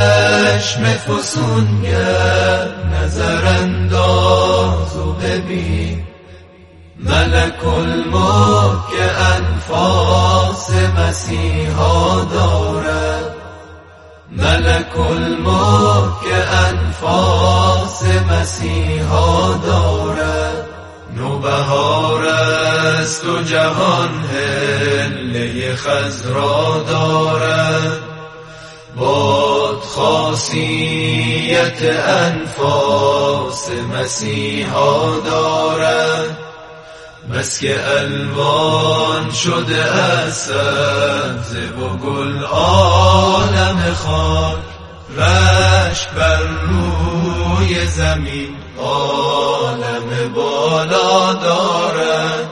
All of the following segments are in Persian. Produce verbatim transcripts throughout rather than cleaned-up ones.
چشم فسونگر نظر انداز و ببین، ملک الملک که انفاس مسیحا دارد، ملک الملک که انفاس مسیحا دارد. نوبهار است و جهان هله خضرا دارد، باد خاصیت انفاس مسیحا دارد. بس که الوان شده از سبزه و گل عالم خاک، رشک بر روی زمین عالم بالا دارد.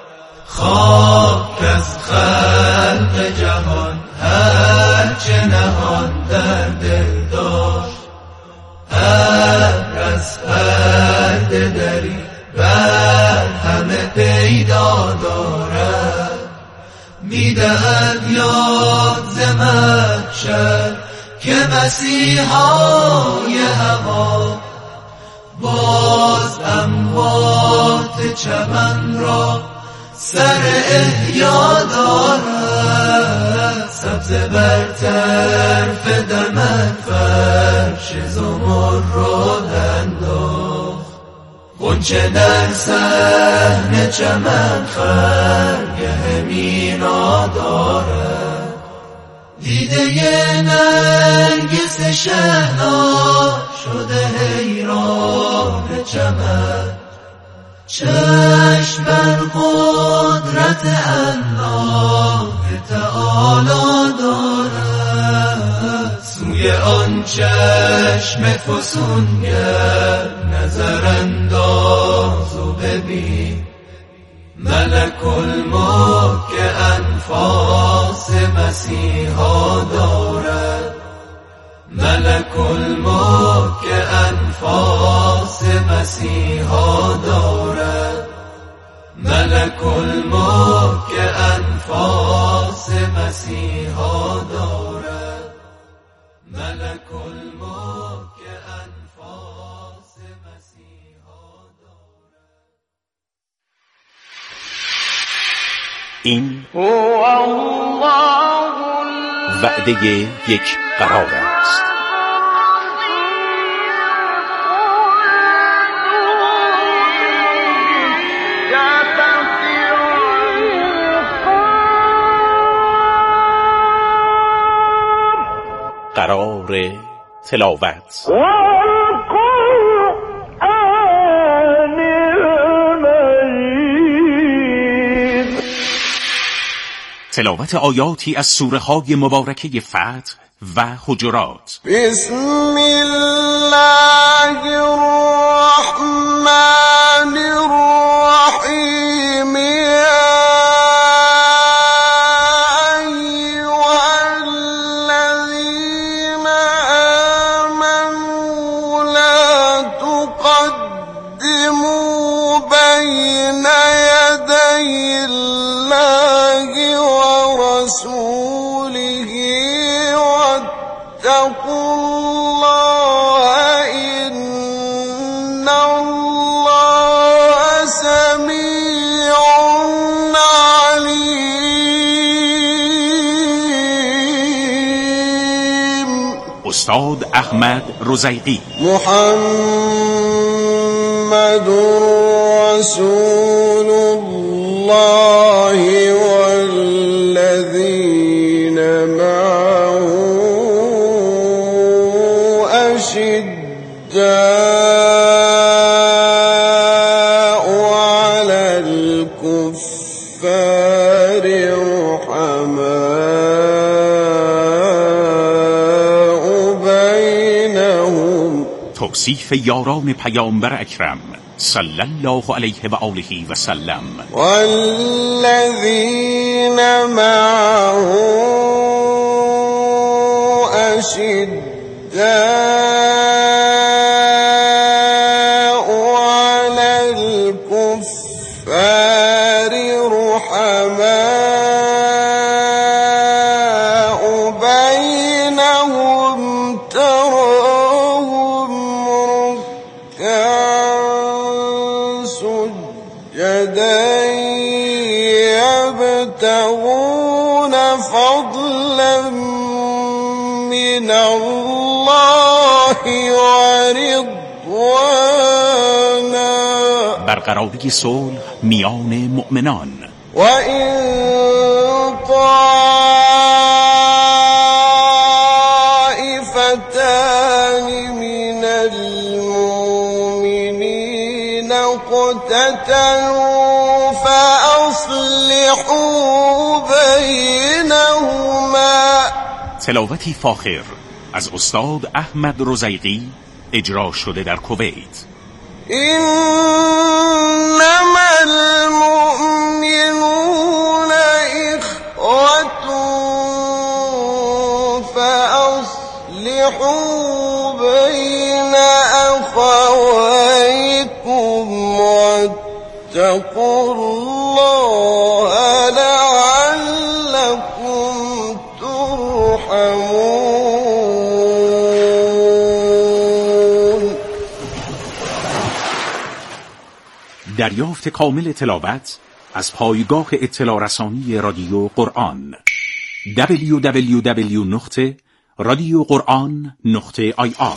خاک از خلق جهان هر چه نهان در دل داشت، هر از پرده دری بر همه پیدا دارد. میدهد یاد ز محشر که مسیحای هوا باز اموات چمن را سر احیا دارد. سبز بر طرف دمن فرش زمرد انداخت، غنچه در صحن چمن خرگه مینا دارد. دیده نرگس شهلا شده حیران چمن، چشم بر قدرت الله تعالی دارد. سوی آن چشم فسونگر نظر انداز و ببین، ملک الملک که انفاس مسیحا دارد، ملک الملک که انفاس مسیحا دارد، ملک الملک که انفاس مسیحا دارد، ملک الملک که انفاس مسیحا دارد. این وعده یک قرار است. قرار تلاوت. تلاوت آیاتی از سوره های مبارکه فتح و حجرات. بسم الله الرحمن الرحیم. استاد احمد رزیقی. محمد رسول الله والذین معه اشداء علی الكفار توصیف یاران پیامبر اکرم صلی الله علیه و آله و سلم. والذین معه اشداء علی الكفار رحماء بینهم تراهم ركعا سجدا يبتغون فضلا من الله ورضوانا. برقراری صلح میان مؤمنان. و این طائفتان من المؤمنین اقتتلوا فاصلحوا بینهما. تلاوتی فاخر از استاد احمد رزیقی اجرا شده در کویت. انما المؤمنون اخوة فاصلحوا بین اخویکم واتقوا الله لعلكم ترحمون. دریافت کامل تلاوت از پایگاه اطلاع رسانی رادیو قرآن دبلیو دبلیو دبلیو نقطه رادیو قرآن نقطه آی آر.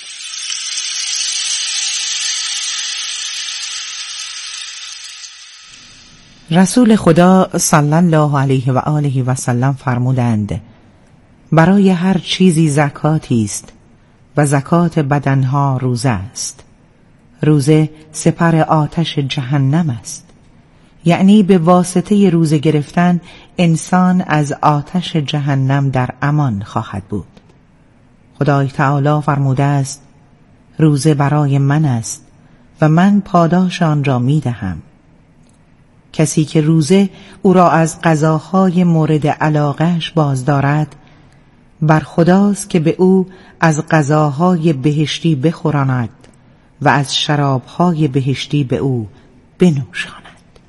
رسول خدا صلی الله علیه و آله و سلم فرمودند برای هر چیزی زکاتی است و زکات بدنها روزه است. روزه سپر آتش جهنم است، یعنی به واسطه روزه گرفتن انسان از آتش جهنم در امان خواهد بود. خدای تعالی فرموده است روزه برای من است و من پاداش آن را می دهم. کسی که روزه او را از غذاهای مورد علاقه‌اش باز دارد، بر خداست که به او از غذاهای بهشتی بخوراند و از شرابهای بهشتی به او بنوشاند.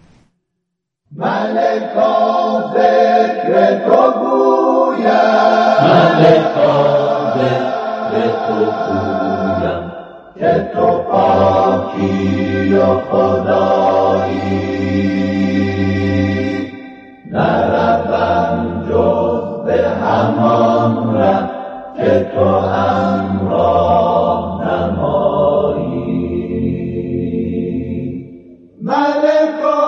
ملکا ذکر تو گویم، ملکا ذکر تو گویم که تو پاکی و خدایی. نروم جز به همان ره که تو همراه نمایی. ملکا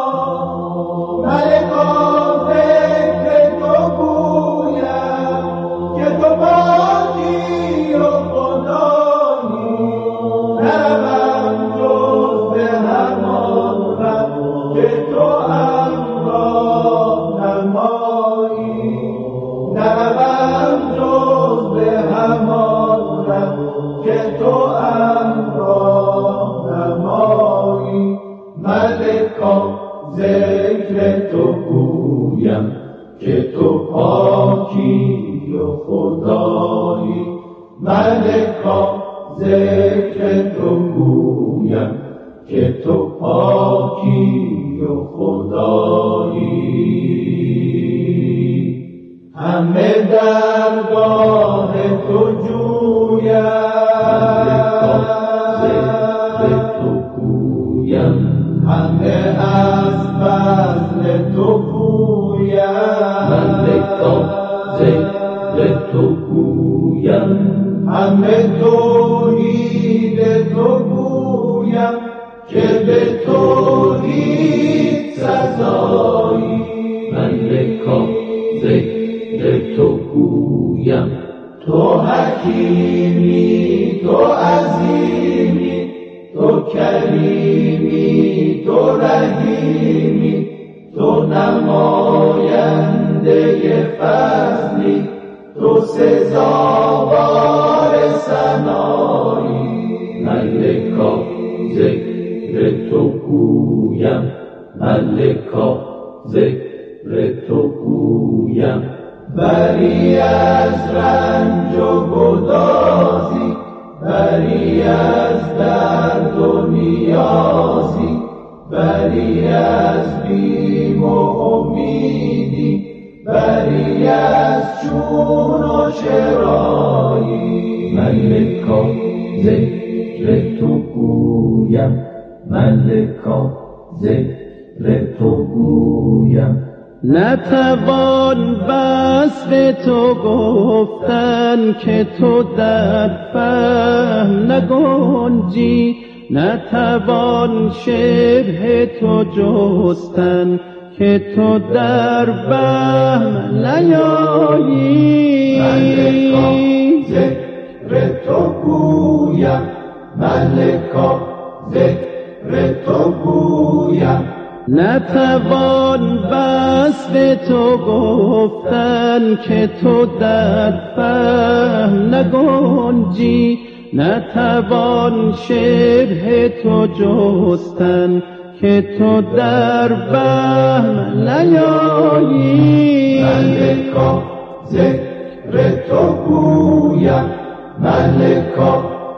ملکا ذکر تو گویم که تو پاکی و خدایی. نروم جز به همان ره که تو همراه نمایی. نروم جز به همان ره که تو همراه نمایی. ملکا ذکر تو گویم که تو پاکی و خدایی. ملکا ذکر تو گویم که تو پاکی و خدایی. همه درگاه تو جویم، ذکر تو گویم. همه از فضل تو گویم، ملکا ذکر تو گویم. همه توحید تو گویم که به توحید سزایی. ملکا ذکر تو گویم. تو حکیمی، تو عظیمی، تو کریمی، تو رحیمی، تو نماینده فضلی، تو سزاوار ثنایی. ملکا ذکر تو گویم، ملکا ذکر تو گویم. بری از رنج و گدازی، بری از درد و نیازی، بری از بیم و امیدی، بری از چون و چرایی. ملکا ذکر تو گویم ملکا ذکر تو گویم نتوان وصف تو گفتن که تو در فهم نگنجی نتوان شبه تو جستن که تو در وهم نیایی ملکا ذکر تو گویم ملکا ذکر تو گویم نتوان وصف تو گفتن که تو در فهم نگنجی نتوان شبه تو جستن که تو در وهم نیایی ملکا ذکر تو گویم ملکا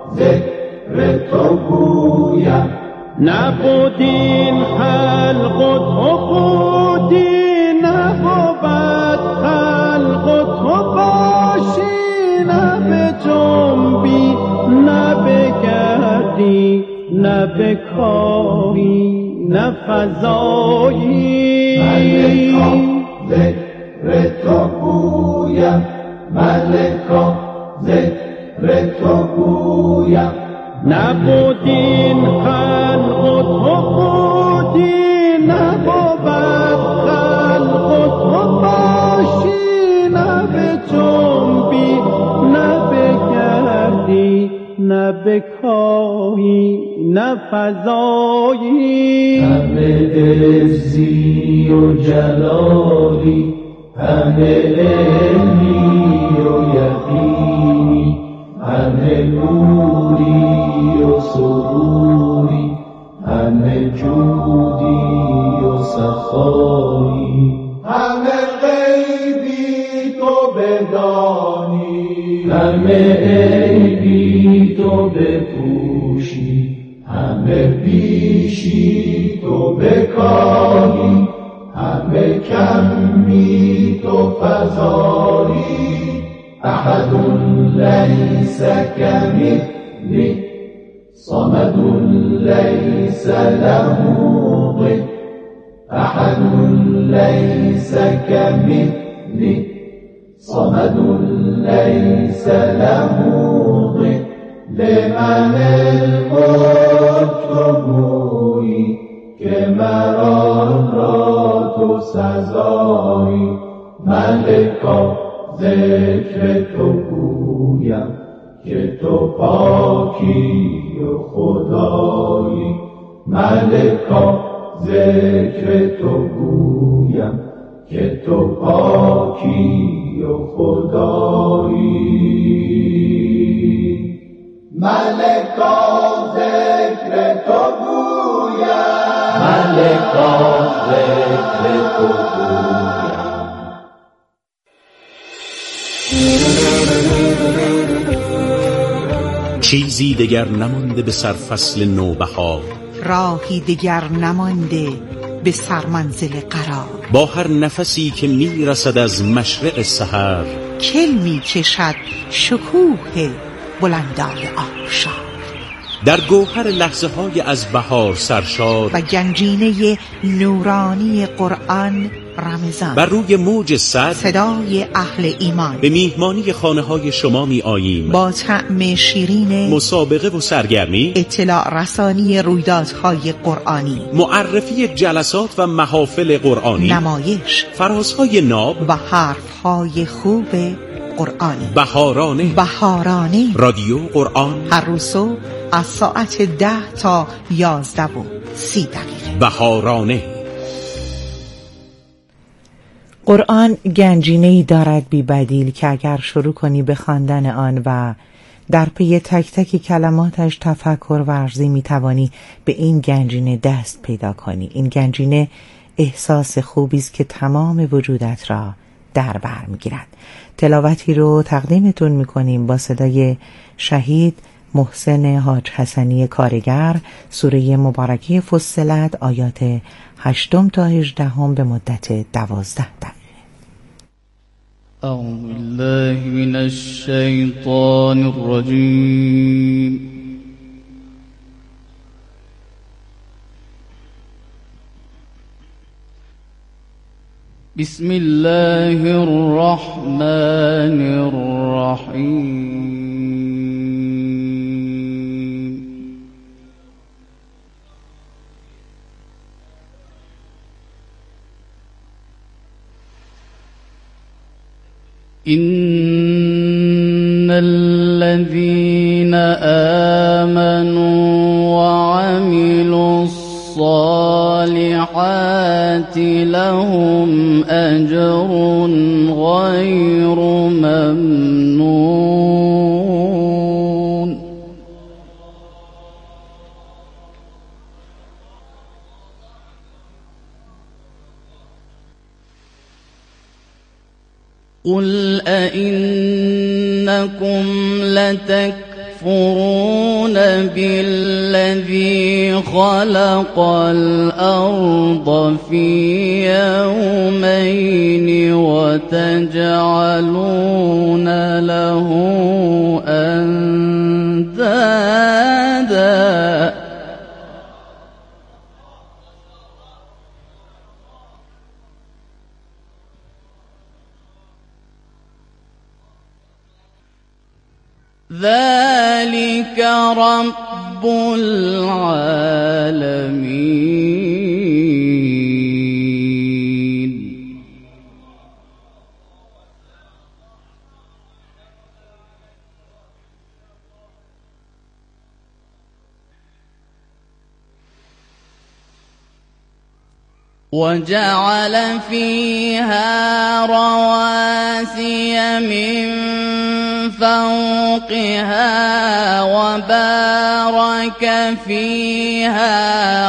ذکر تو گویم نبودین خلق و تو بودی نبود خلق و تو باشی نه به جنبی نه بگردی نه بکاری نه فضایی ملکا ذکر تو گویم ملکا ذکر تو گویم نبودین خلق و تو بودی نبود خلق و تو باشی نه به جنبی نه بگردی نه بکاهی نه فضایی همه عزی و جلالی همه علمی و یقینی همه نوری و سروری همه جودی و سخایی همه غیبی تو بدانی همه عیبی تو بپوشی همه بیشی تو بکاهی همه کمی تو فضایی احد لیس کمثله صمد لیس له ضد احد لیس کمثله صمد لیس له ضد لمن الملک تو گویی که مرا را تو سزایی ملکا ذکر تو گویم که تو پاکی و خدایی ملکا ذکر تو گویم که تو پاکی و خدایی ملکا ذکر تو گویم ملکا ذکر تو گویم چیزی دگر نمانده به سرفصل نوبهار راهی دگر نمانده به سرمنزل قرار با هر نفسی که میرسد از مشرق سحر کل می کشد شکوه بلندای آبشار در گوهر لحظه های از بهار سرشار و گنجینه نورانی قرآن رمضان بر روی موج صد صدای اهل ایمان به میهمانی خانه های شما می آییم با طعم شیرین مسابقه و سرگرمی اطلاع رسانی رویدادهای قرآنی معرفی جلسات و محافل قرآنی نمایش فرازهای ناب و حرفهای خوب قرآنی بهارانه بهارانه رادیو قرآن هر روز صبح از ساعت ده تا یازده و سی دقیقه بهارانه. قرآن گنجینه‌ای دارد بی بدیل که اگر شروع کنی به خواندن آن و در پی تک تک کلماتش تفکر ورزی می توانی به این گنجینه دست پیدا کنی. این گنجینه احساس خوبی است که تمام وجودت را در بر می گیرد. تلاوتی رو تقدیمتون می کنیم با صدای شهید محسن حاج حسنی کارگر، سوره مبارکه فصلت، آیات هشتم تا هجدهم به مدت دوازده دقیقه. أعوذ بالله من الشيطان الرجيم. بسم الله الرحمن الرحيم. إن الذين آمنوا وعملوا الصالحات لهم أجر غير ممنون. قل أئنكم لتكفرون بالذي خلق الأرض في يومين وتجعلون له أندادا ذلك رب العالمين. وجعل فيها رواسي من فوقها وبارك فيها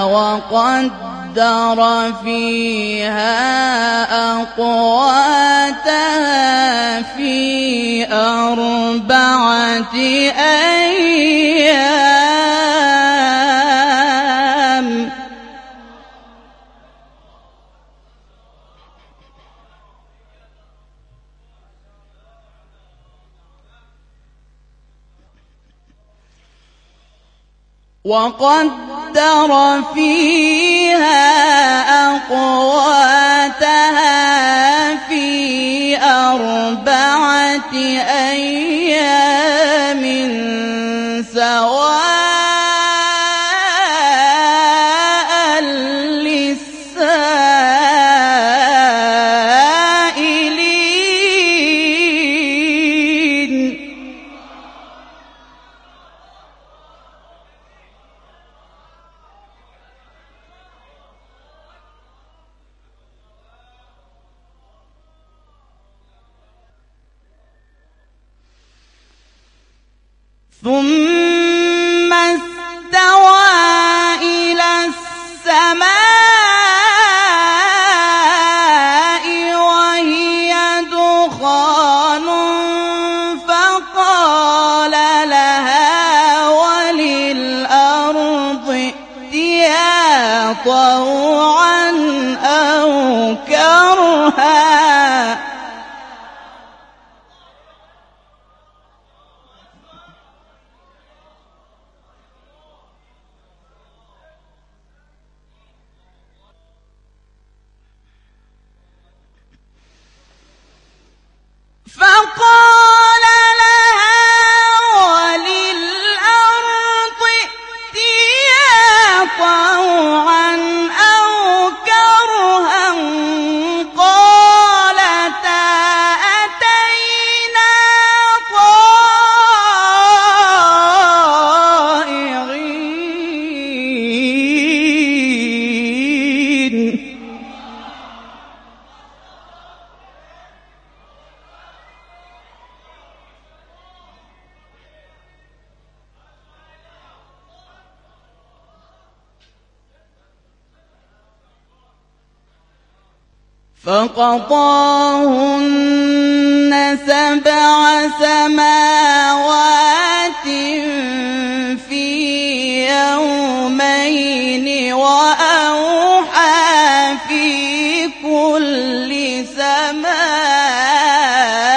وقدر فيها أقواتها في أربعة أيام وقدر فيها أقواتها في أربعة أيام سواء للسائلين. ثم استوى إلى السماء وهي دخان فقال لها وللأرض ائتيا طوعا أو كرها فقال لها وللأرض ائتيا طوعا أو كرها قالتا أتينا طائعين. فقضاهن سبع سماوات في يومين وأوحى في كل سماء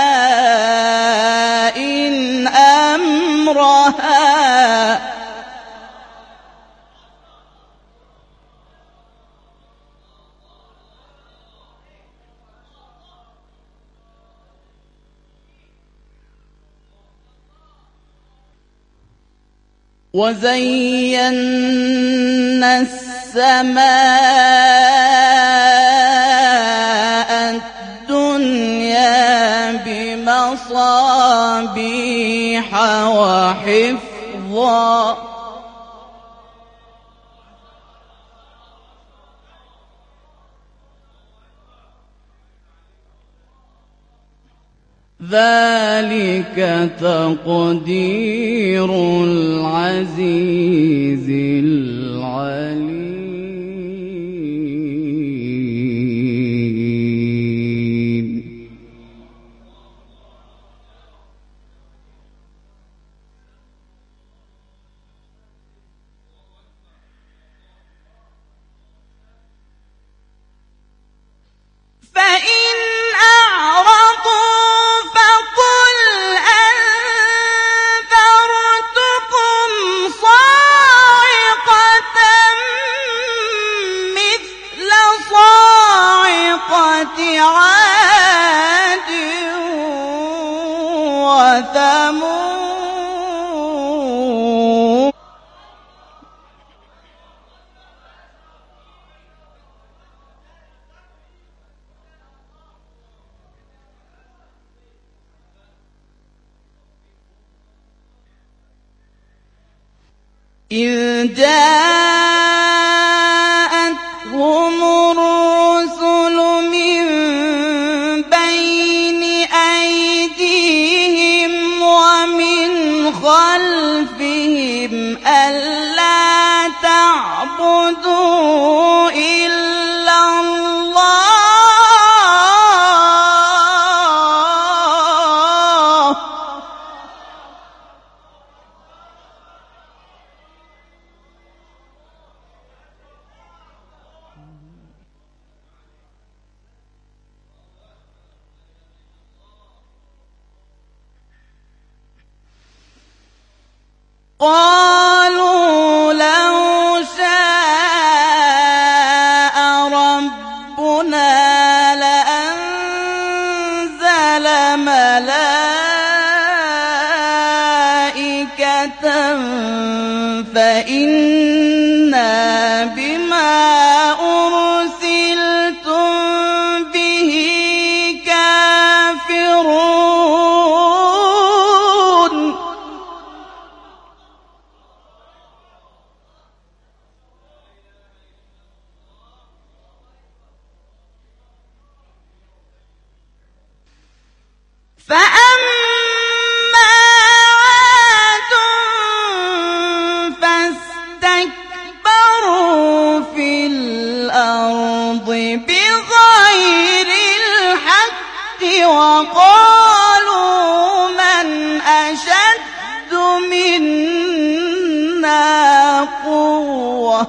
وزينا السماء الدنيا بمصابيح وحفظا ذلك تقدير العزيز العليم. فإن أعرضوا عاد وثمود إذ جاءتهم الرسل من بين أيديهم ومن خلفهم ألا تعبدوا إلا الله قالوا لو شاء ربنا لأنزل ملائكة فإنا بما أرسلتم به كافرون. فأما عاد فاستكبروا في الأرض بغير الحق وقالوا من أشد منا قوة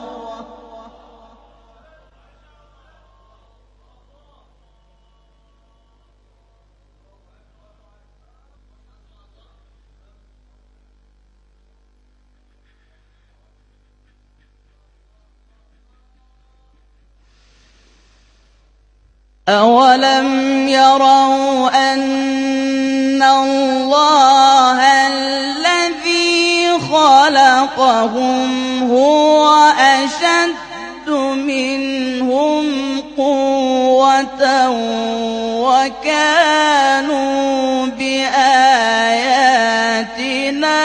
أولم يروا أن الله الذي خلقهم هو أشد منهم قوة وكانوا بآياتنا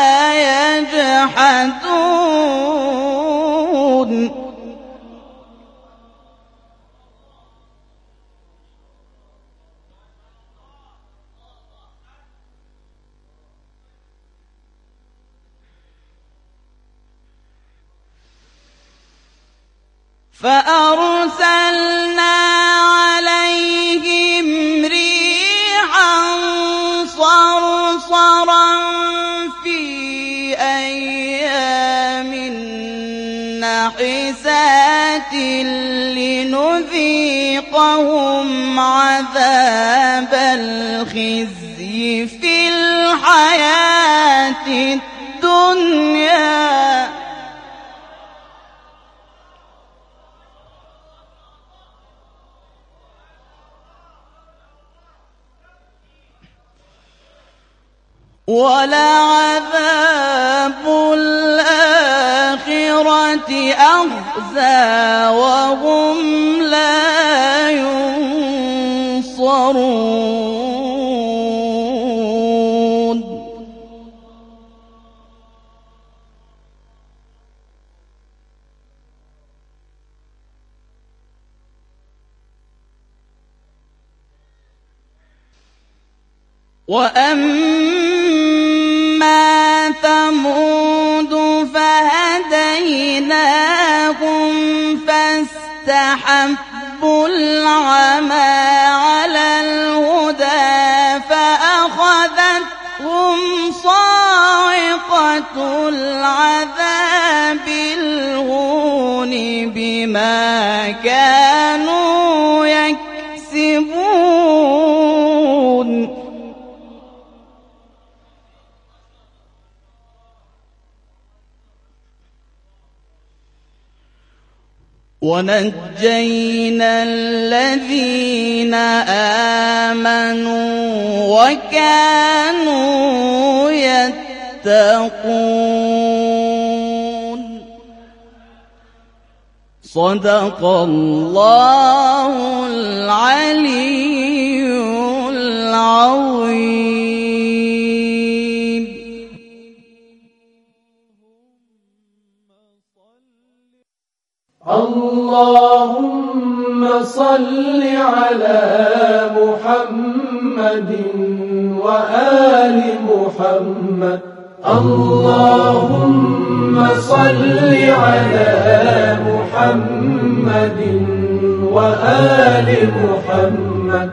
يجحدون. فأرسلنا عليهم ريحا صرصرا في أيام نحسات لنذيقهم عذاب الخزي في الحياة الدنيا ولعذاب أخزى وهم لا ينصرون وأما ثمود فهديناهم فاستحبوا العمى على الهدى فأخذتهم صاعقة العذاب الهون بما كانوا يكسبون ونجينا الذين آمنوا وكانوا يتقون صدق الله العلي العظيم. اللهم صل على محمد وآل محمد. اللهم صل على محمد وآل محمد.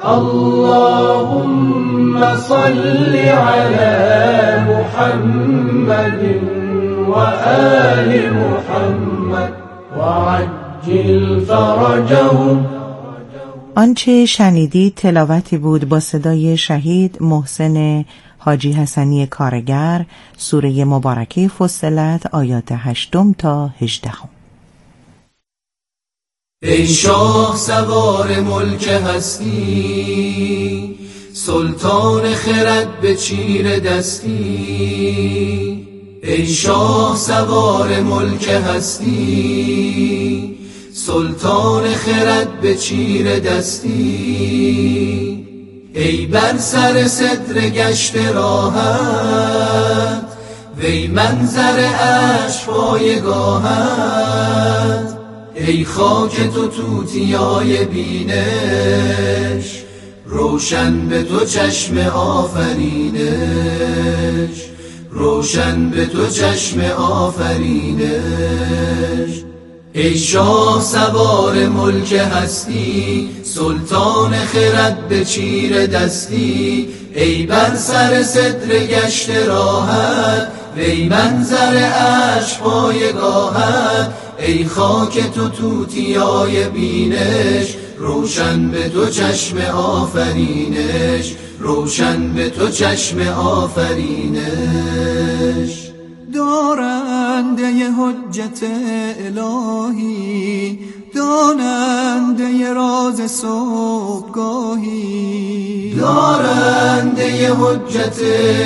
اللهم صل على محمد وآل محمد وعجل فرجهم. آنچه شنیدید تلاوتی بود با صدای شهید محسن حاجی حسنی کارگر، سوره مبارکه فصلت، آیات هشتم تا هجدهم. ای شاه سوار ملک هستی، سلطان خرد به چیر دستی. ای شاه سوار ملک هستی، سلطان خرد به چیر دستی. ای بر سر صدر گشت راحت، وی منظر عرش پایگاهت. ای خاک تو توتیای بینش، روشن به تو چشم آفرینش. روشن به تو چشم آفرینش. ای شاه سوار ملک هستی، سلطان خرد به چیر دستی. ای بر سر صدر گشت راحت، وی منظر عرش پایگاهت. ای خاک تو توتیای بینش، روشن به تو چشم آفرینش. روشن به تو چشم آفرینش. دارنده حجت الهی، داننده راز صبحگاهی. دارنده حجت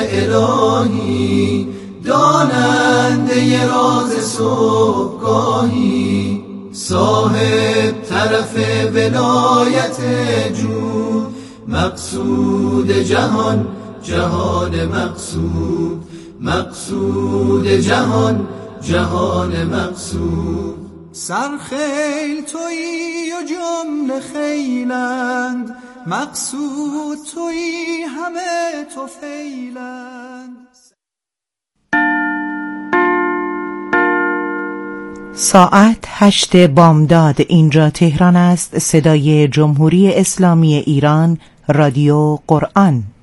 الهی، داننده راز صبحگاهی. صاحب طرف ولایت جود، مقصود جهان جهان مقصود. مقصود جهان جهان مقصود. سرخیل تویی و جمله خیلند، مقصود تویی همه تو فیلند. ساعت هشت بامداد، اینجا تهران است. صدای جمهوری اسلامی ایران، رادیو قرآن.